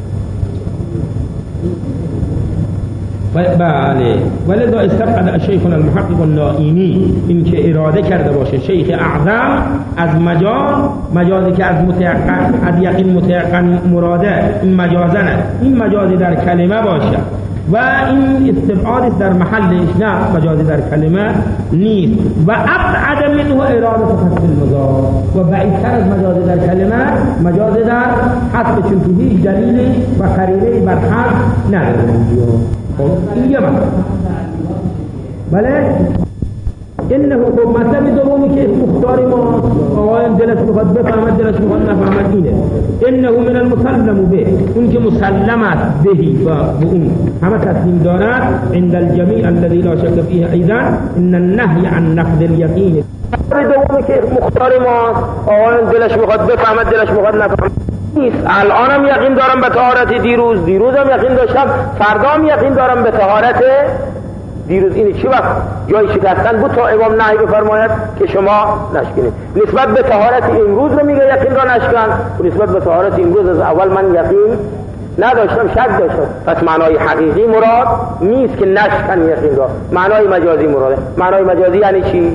بله. ولذا استبعد شیخنا المحقق النائینی، این که اراده کرده باشه شیخ اعظم از مجاز، مجازی که از متیقن، از یقین متیقن مراده، این مجازنه، این مجازی در کلمه باشه و این استبعاد در محلش، نه مجازی در کلمه نیست. و ابعد منه اراده حذف المضاف، و بعیدتر از مجازی در کلمه مجازی در حذف، چون که هیچ دلیل و قرینه بر حذف نداره. این یه مطلب. بله انه خب مطلب دومی که مختار ما آقایان دلش میخواد بفهمد، دلش میخواد نفهمد اینه. انه من المسلم به، اون که مسلم است بهی و به اون همه تسلیم دارد. عند الجمیع الذي لا شک فیه ایضا ان النهی عن نقض الیقین. دومی که مختار ما آقایان دلش میخواد بفهمد، دلش میخواد نفهمد نیست. الانم یقین دارم به طهارت دیروز، دیروزم یقین داشتم، فردام یقین دارم به طهارت دیروز. این چی وقت جای شکستن بود تا امام نهی بفرماید که شما نشکنید. نسبت به طهارت امروز رو میگه یقین را نشکن، و نسبت به طهارت امروز از اول من یقین نداشتم، شک داشتم. پس معنای حقیقی مراد نیست که نشکن یقین را، معنای مجازی مراده. معنای مجازی یعنی چی؟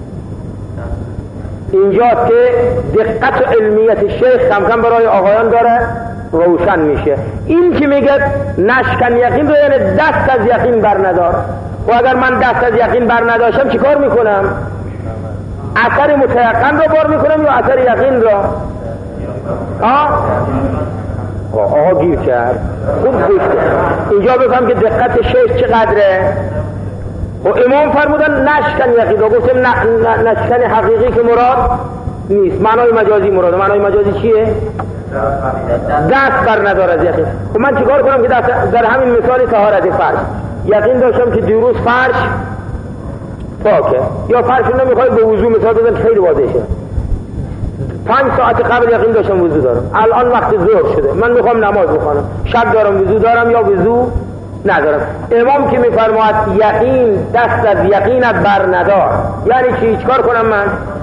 اینجاست که دقت و علمیت شیخ کم کم برای آقایان داره روشن میشه. این که میگه نشکن یقین رو یعنی دست از یقین بر ندار. و اگر من دست از یقین بر نداشتم چی کار میکنم؟ اثر متیقن رو بار میکنم یا اثر یقین رو؟ آه؟ آه گیر کرد. خوب گفته. اینجا بفهم که دقت شیخ چقدره. و امام فرمودن نشکن یقین رو، گفتم نشکن حقیقی که مراد نیست، معنای مجازی مراد. معنای مجازی چیه؟ دست بر ندار از یقین. و من چیکار کنم که در همین مثال طهارت فرش یقین داشتم که دیروز فرش پاکه، یا فرش نمیخواد به وضو مثال بزن خیلی واضحه، پنج ساعت قبل یقین داشتم وضو دارم، الان وقت ظهر شده من میخوام نماز بخونم، شک دارم وضو دارم یا وضو ندارم. امام که میفرماید یقین دست از یقینت بر ندار، یعنی چی؟ چیکار کنم من؟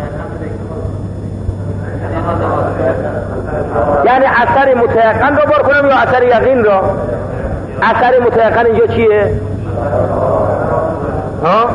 یعنی اثر متیقن رو بار کنم یا اثر یقین رو؟ اثر متیقن اینجا چیه؟ ها؟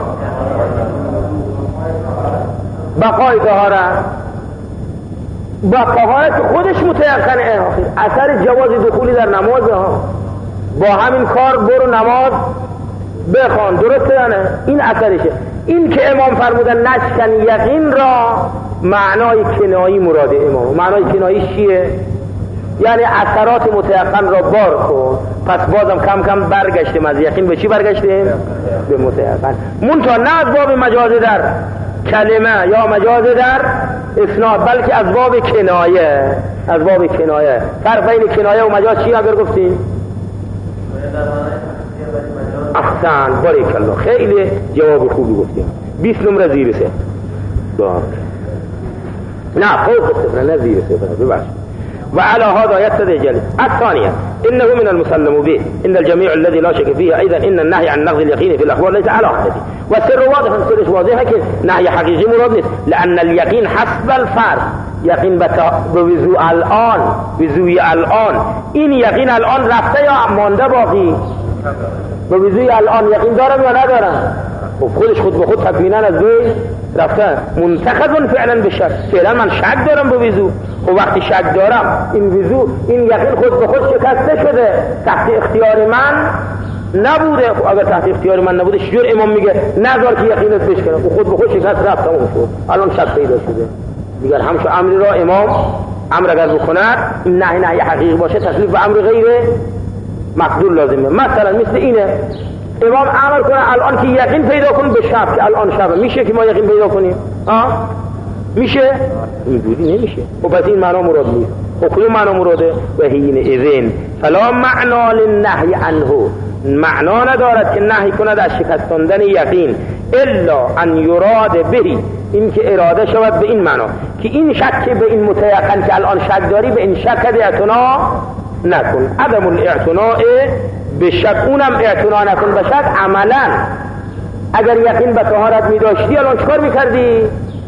بقای طهارت. با طهارت خودش متیقن متيقن اثر جواز دخولی در نماز ها، با همین کار برو نماز بخوان، درسته یا نه؟ این اثرشه. این که امام فرمودن نشکن یقین را معنای کنایی مراده امام. معنای کنایی چیه؟ یعنی اثرات متیقن را بار کن. پس بازم کم کم برگشتیم از یقین به چی برگشتیم؟ به متیقن. منتها نه از باب مجاز در کلمه یا مجاز در اسناد، بلکه از باب کنایه. از باب کنایه. فرق بین کنایه و مجاز چی اگر گفتیم؟ احسن، باریک الله، خیلی جواب خوبی گفتیم. بیست نمره زیر سه بار. نه فوق صفر، نه زیر صفر، ببخش. وعلى هذا يقتضي الجلد. الثانية إنه من المسلم به إن الجميع الذي لا شك فيه أيضا إن النهي عن نقض اليقين في الأخبار ليس على حدته. والسر واضح، سرش واضح که نهي حقيقي مراد نیست، لأن اليقين حسب الفرض. يقين بوضوء الآن، وضوء الآن، این یقین الآن رفته یا مانده باقی؟ به وضوء الان یقین دارم یا ندارم؟ خودش خود به خود تکوینا از بین رفته. منتخبون فعلا به شک، فعلا من شک دارم به وضوء. و وقتی شک دارم این وضوء، این یقین خود به خود شکسته شده، تحت اختیار من نبوده. اگر تحت اختیار من نبوده چجور امام میگه نذار که یقینت بشکنه؟ و خود به خود شکست رفت، تموم شد. الان شک پیدا شده دیگر. همچو امری را امام امر اگر بکند، این نهی نهی حقیقی باشه، تکلیف به امر غیره مقدور لازمه. مثلا مثل اینه امام امر کنه الان که یقین پیدا کن به شب، که الان شب، میشه که ما یقین پیدا کنیم؟ آه؟ میشه؟ اینجوری نمیشه. و پس این معنا مراد نیست. و کدوم معنا مراده؟ و حین اذن فلا معنا للنهی عنه، معنا ندارد که نهی کند از شکستاندن یقین، الا ان یراد به، این که اراده شود به این معنا که این شک به این متیقن که الان شک داری، به این شک اعتنا نکن. عدم الاعتناء به شک، اونم اعتنا نکن به شک عملا. اگر یقین به طهارت می داشتی الان چکار می کردی؟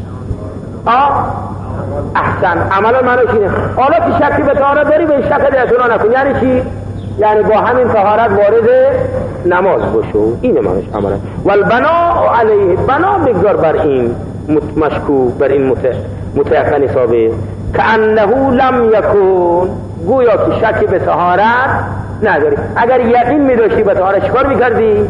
آه؟ احسن، عملا معنی چینه. حالا که شکی به طهارت داری به این شک اعتنا نکن. یعنی چی؟ یعنی با همین طهارت وارد نماز بشو. اینه معنیش عملا. والبناء علیه، بنا بگذار بر این مشکو، بر این متیقن ثابت، کأنه لم یکن، گویا که شک به طهارت نداری. اگر یقین می داشتی به طهارت چیکار میکردی؟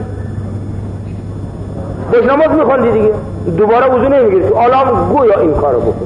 خوش نماز میخوندی دیگه، دوباره وضو نمیگیری. الان گویا این کارو بکن،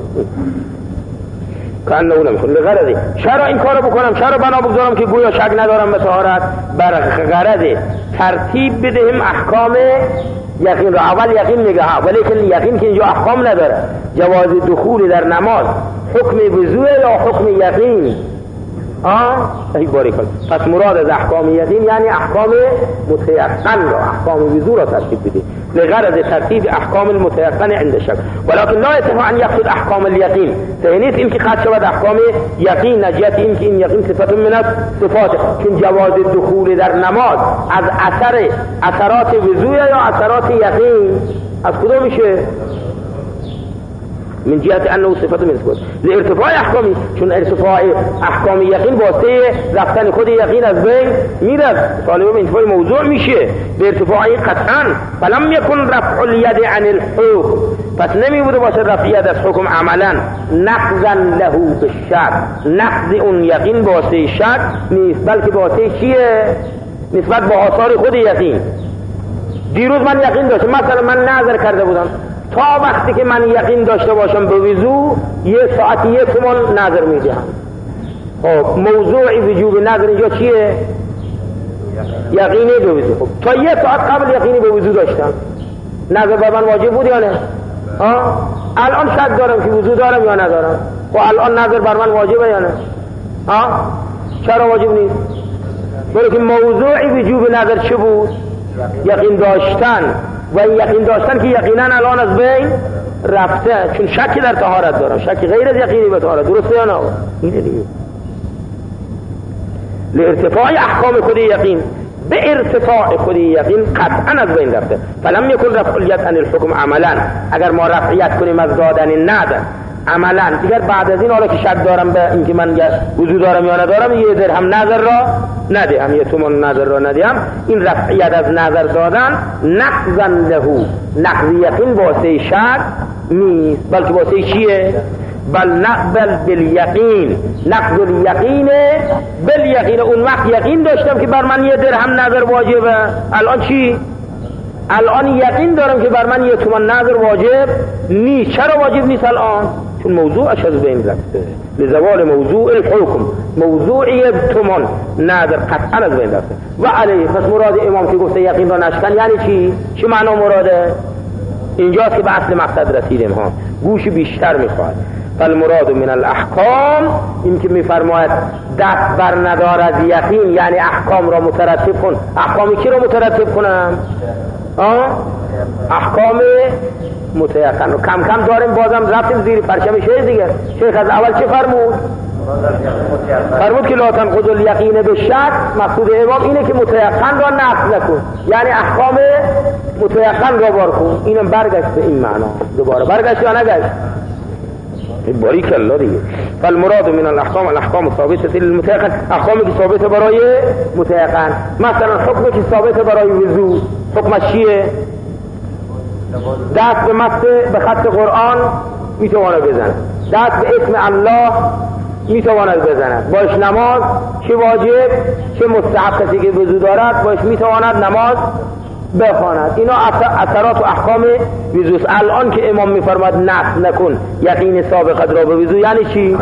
کأنه لم یکن. لغرضی چرا این کارو بکنم؟ چرا بنا بگذارم که گویا شک ندارم به طهارت؟ بر غرض ترتیب بدهم احکام یقین رو. اول یقین میگه ها، ولی که یقین که اینجا احکام نداره. جواز دخول در نماز حکم وضوء یا حکم یقین؟ آه ای باریک الله. پس مراد از احکام یقین یعنی احکام متیقن را، احکام وضوء را ترتیب بده لغرض ترتیب احکام المتیقن عند شک. ولكن لا يصح ان يقصد احکام اليقين، تعنیت این که قد شود احکام یقین، نجیت این که این یقین صفت من صفات، چون جواز دخول در نماز از اثر اثرات وضوء یا اثرات یقین از کدوم میشه؟ من جهت انه صفت من صفات لارتفاع احکامی، چون ارتفاع احکام یقین واسطه رفتن خود یقین از بین میرد، طالب به انتفاع موضوع میشه به ارتفاعی قطعا. فلم یکن رفع الید عن الحکم، پس نمی بوده باشه رفع ید از حکم عملا نقضا له بالشک، نقض اون یقین واسطه شک نیست، بلکه واسطه چیه؟ نسبت به آثار خود یقین. دیروز من یقین داشتم، مثلا من نظر کرده بودم تا وقتی که من یقین داشته باشم به وضو یه ساعت یه تومان نظر میدهم. خب موضوع وجوب نظر اینجا چیه؟ یقینی به وضو. خب تا یه ساعت قبل یقینی به وضو داشتم، نظر بر من واجب بود یا نه؟ ها الان شک دارم که وضو دارم یا ندارم. خب الان نظر بر من واجبه یا نه؟ ها چرا واجب نیست؟ برای که موضوع وجوب نظر چه بود؟ یقین داشتن. و این یقین داشتن که یقینا الان از بین رفته، چون شکی در طهارت دارم، شکی غیر از یقینی به طهارت، درسته یا نه؟ اینه دیگه. لارتفاع احکام خود یقین، به ارتفاع خود یقین قطعا از بین رفته. فلم یکن رفع الیت عن الحکم عملا، اگر ما رفعیت کنیم از دادن ندن عملا، دیگر بعد از این حالا که شک دارم به اینکه من وضو دارم یا ندارم یه درهم نظر را ندهم، یه تومان نظر را ندهم، این رفعیت از نظر دادن نقضا له، نقض یقین واسه شک نیست، بلکه واسه چیه؟ بل نقبل بالیقین، نقبل الیقین بالیقین. اون وقت یقین داشتم که بر من یه درهم نظر واجبه، الان چی؟ الان یقین دارم که بر من یه تومان نظر واجب نیست. چرا واجب نیست الان؟ چون موضوعش از بین رفته، لزوال موضوع الحکم، موضوعی تومان نظر قطعا از بین رفته. و علیه، پس مراد امام که گفته یقین را نشکن یعنی چی؟ چی معنا مراده؟ اینجاست که به اصل مقصد رسیدیم ها، گوش بیشتر میخواد. فالمراد من الاحکام، این که میفرماید دست بر ندارد یقین یعنی احکام را مترتب کن. احکامی کی را مترتب کنم؟ احکام متیقن رو کم کم داریم. بازم رفتیم زیر پرچم شیخ دیگه. شیخ از اول چه فرمود؟ فرمود که لا تنقض الیقین به شک. مقصود امام اینه که متیقن را نقض نکن، یعنی احکام متیقن را بار کن. اینم برگشت به این معنا، دوباره برگشت یا نگشت؟ باریک الله دیگه. فالمراد من الاحکام الاحکام ثابته للمتيقن، احکامی که ثابت برای متيقن. مثلا حکمی که ثابت برای وضو، حکمش چیه؟ دست به مس به خط قرآن میتواند بزنه، دست به اسم الله میتواند بزنه. باش نماز چه واجب چه مستحب، کسی که وضو دارد باش میتواند نماز بخواند. اینا اثرات و احکام وضو. الان که امام میفرماد نقض نکن یقین سابقت را به وضو یعنی چی؟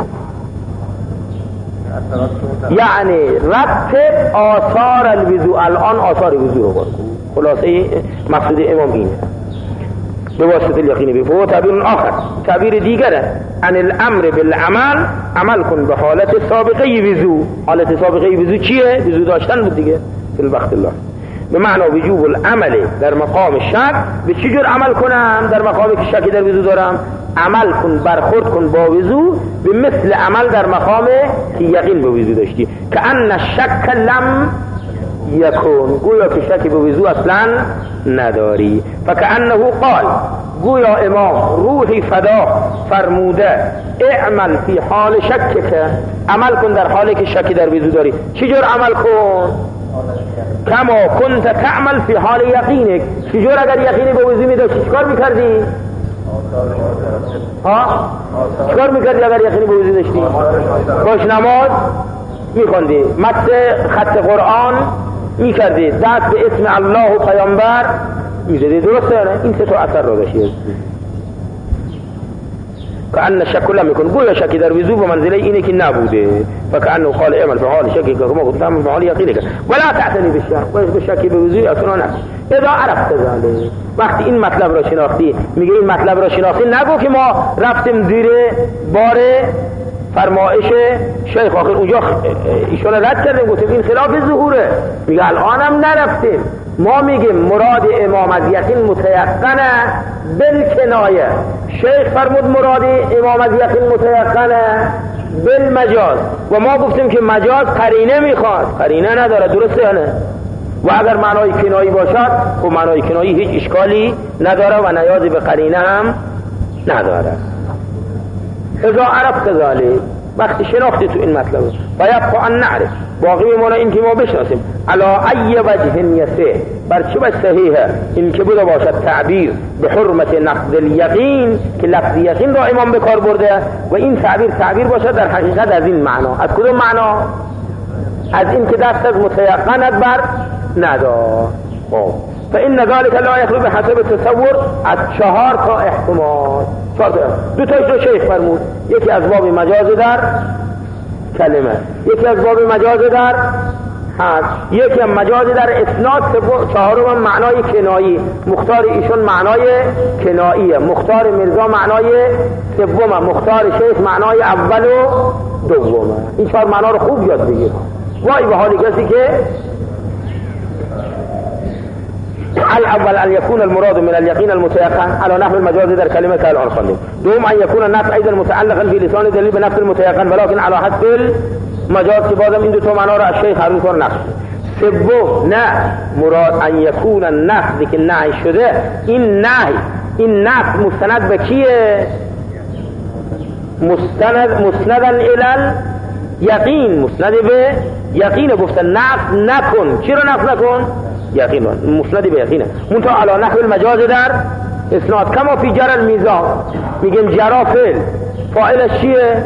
یعنی رتب آثار الوضو، الان آثار وضو رو بار کن. خلاصه مقصود امام اینه. به واسطه الیقین به فهو تعبیر آخر، تعبیر دیگره. عن الامر بالعمل، عمل کن به حالت سابقه وضو. حالت سابقه وضو چیه؟ وضو داشتن بود دیگه فی الوقت الله. به معنی وجوب العمل در مقام شک. به چی جور عمل کنم در مقامی که شکی در وضو دارم؟ عمل کن، برخورد کن با وضو به مثل عمل در مقام که یقین به وضو داشتی. که ان الشک لم یکون، گویا که شکی به وضو اصلا نداری. فکأنه قال، گویا امام روحی فدا فرموده اعمل فی حال شک، که عمل کن در حالی که شکی در وضو داری. چی جور عمل کن؟ کما کنت تعمل فی حال یقینک. چجور اگر یقینی به وضو میداشتی چیکار میکردی؟ ها؟ چیکار میکردی اگر یقینی به وضو داشتی؟ باش نماز میخوندی، مس خط قرآن میکردی، دست به اسم الله و پیامبر میزدی. درسته نه؟ این سه تا اثر رو داشتی. کأن شک لم یکن، گویا شکی در وضو به منزله اینه که نبوده. فکأنه قال اعمل فی حال شکی که ما گفتم فی حال یقینک ولا تعتنی بالشک، باید به شکی به وضو اصلا نکن. اذا عرفت ذلك، وقتی این مطلب را شناختی، میگه این مطلب را شناختی، نگو که ما رفتیم زیر بار فرمایش شیخ. آخر اونجا ایشون رد کردیم گفتیم این خلاف ظهوره. میگه الانم نرفتیم، ما میگیم مراد امام از یقین متیقنه بالکنایه. شیخ فرمود مراد امام از یقین متیقنه بالمجاز، و ما گفتیم که مجاز قرینه میخواد، قرینه نداره. درسته یا نه؟ و اگر معنای کنایی باشد خب معنای کنایی هیچ اشکالی نداره و نیازی به قرینه هم نداره. اذا عرفت ذلك، وقتی شناختی تو این مطلب و یبقى ان نعرف، باقی میمونه این که ما بشناسیم علا ای وجه یسه، بر چه وجه صحیحه این که بوده باشد تعبیر به حرمت نقض الیقین، که لفظ یقین را امام به کار برده، و این تعبیر تعبیر باشد در حقیقت از این معنا. از کدوم معنا؟ از این که دست از متیقنت بر ندار. خب فإن ذلك لا يخلو بحسب تصور از چهار تا احتمال. چهار تا دو تاش رو شیخ فرمود، یکی از باب مجاز در کلمه، یکی از باب مجاز در حد، یکی هم مجاز در اسناد، چهارم هم معنای کنایی. مختار ایشون معنای کناییه، مختار مرزا معنای سومه، مختار شیخ معنای اول و دومه. این چهار معنا رو خوب یاد بگیر. وای به حالی کسی که الاول ان يكون المراد من اليقين المتيقن على نحو المجاز در كلمه الان خواندیم. دوم ان يكون النفس ايضا متعلقا في لسان دلیل به نفس المتيقن ولكن على حسب المجاز، که بازم این دو تا معنا را از شیخ هر طور نقل. سوم نه مراد ان يكون النفس که نهی شده، این نهی این نفس مستند به کیه؟ مستند مسندا الى یقین، مسند به یقین. گفتن نقض نکن، چی رو نقض نکن؟ یقین. مسند به یقینه. منتها علی نحو المجاز در اسناد، کما فی جر المیزان، میگیم جرا فعل فاعلش چیه؟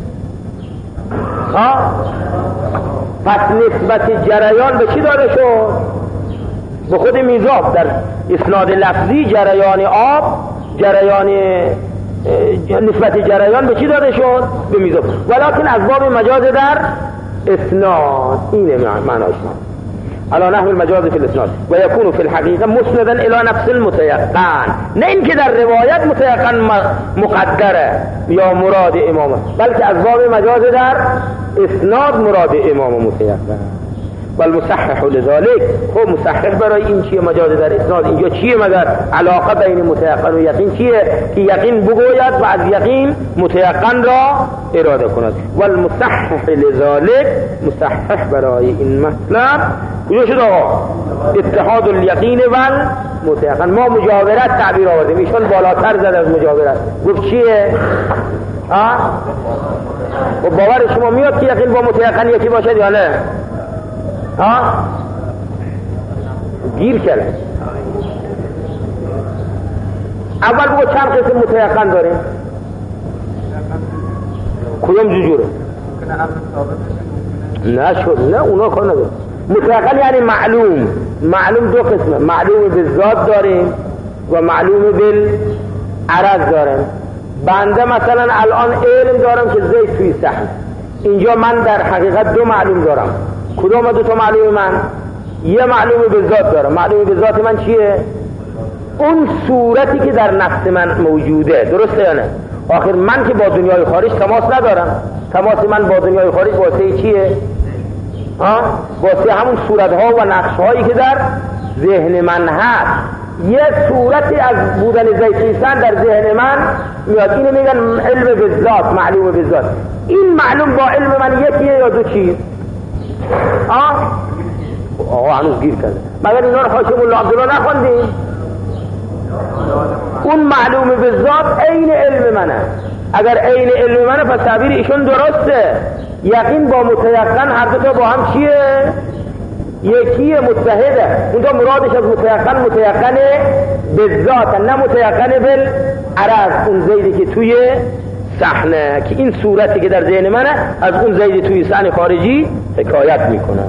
ها؟ پس نسبت جریان به چی داده شد؟ به خود میزاب. در اسناد لفظی جریان آب، جریان نسبت جریان به چی داده شد؟ به میزاب. ولکن از باب مجاز در اسناد، اینه معناش. علی نحو المجاز فی الاسناد و یکون فی الحقیقه مسندا الی نفس المتیقن، نه اینکه در روایت متیقن مقدره یا مراد امامه، بلکه از باب مجاز در اسناد مراد امام متیقن. والمصحح لذلك، خب مصحح برای این چیه مجاز در اسناد اینجا چیه؟ مگر علاقه بین متیقن و یقین چیه؟ که یقین بگوید و از یقین متیقن را اراده کند. والمصحح لذلك، مصحح برای این مطلب کجا شد آقا؟ اتحاد الیقین و متیقن. ما مجاورت تعبیر آوردیم، ایشان بالاتر زد از مجاورت، گفت چیه؟ ها؟ و باور شما میاد که یقین با متیقن یکی باشد یا نه؟ ها؟ گیر کرد. اول بگو چند قسم متیقن داریم؟ کدوم جوجوره؟ نه شد، نه اونا کار نداره. متیقن یعنی معلوم. معلوم دو قسمه، معلوم بالذات داریم و معلوم بالعرض داریم. بنده مثلا الان علم دارم که زید توی صحن، اینجا من در حقیقت دو معلوم دارم. کدوم دو تا معلوم من؟ یه معلوم بالذات دارم. معلوم بالذات من چیه؟ اون صورتی که در نفس من موجوده، درسته یا نه؟ آخر من که با دنیای خارج تماس ندارم، تماس من با دنیای خارج واسه چیه؟ ها؟ واسه همون صورتها و نقشهایی که در ذهن من هست. یه صورتی از بودن زیتیسان در ذهن من میاد، اینو میگن علم بالذات، معلوم بالذات. این معلوم با علم من یکیه یا دو چیز؟ آه؟ آقا هنوز گیر کرده. مگر اینا رو حاشم الله عبدالله نخوندیم؟ اون معلوم بالذات عین علم منه. اگر عین علم منه پس تعبیر ایشون درسته. یقین با متیقن هر دو تا با هم چیه؟ یکیه، متحده. اونجا مرادش از متیقن متیقن بالذات، نه متیقن بالعرض. اون زیدی که توی صحنه، که این صورتی که در ذهن منه از اون زید توی صحنه خارجی حکایت میکنه.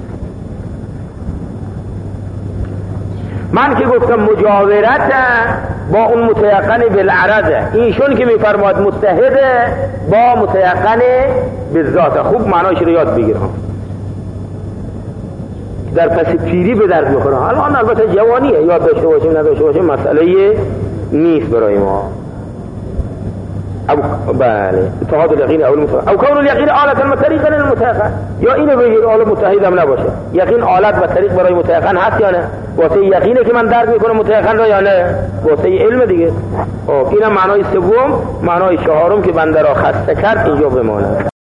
من که گفتم مجاورت با اون متیقن بالعرضه، اینشون که میفرماد متحده با متیقن بالذات. خوب معناش رو یاد بگیرم در پس پیری به درد میخوره. الان البته جوانیه، یاد داشته باشیم نداشته باشیم مسئله نیست برای ما. او بله اتحاد الیقین اول متحد او کون الیقین آلت المطریقا للمتیقن، یا اینو بگیر آلت متحد هم نباشه. یقین آلت و طریق برای متیقن هست یا نه؟ واسه یقینه که من درک میکنم متیقن را یا نه؟ واسه علم دیگه. خب اینم معنای سوم. معنای چهارم که بنده را خسته کرد اینجا بمانه.